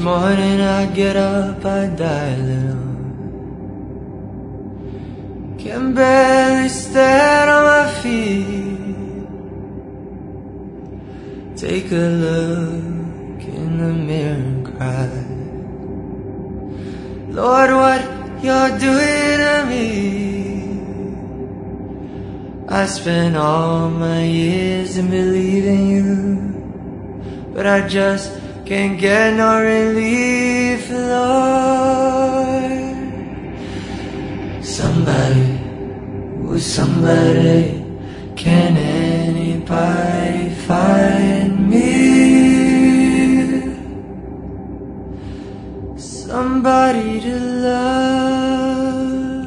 morning I get up, I die a little. Can barely stand on my feet. Take a look in the mirror and cry, Lord, what you're doing to me. I spent all my years in believing you, but I just can't get no relief, Lord. Somebody, who's somebody? Can anybody find me? Somebody to love.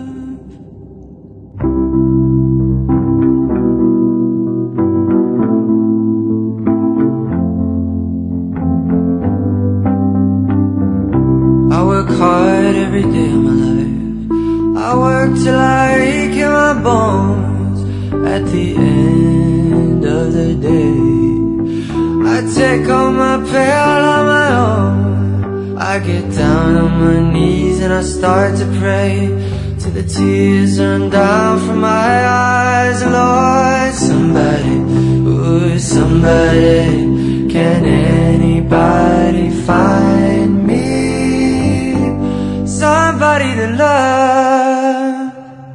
I work hard every day of my life. I work till I ache in my bones. At the end of the day, I take all my pay all on my own. I get down on my knees and I start to pray till the tears run down from my eyes. Lord, somebody, ooh, somebody, can anybody find me? Somebody to love.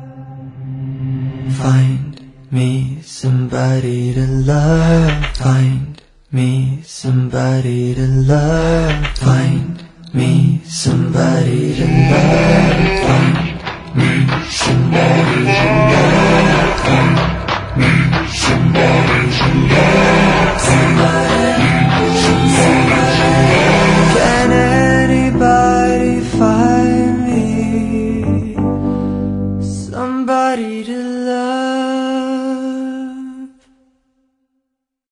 Find me somebody to love. Find me somebody to love. Find me somebody to love.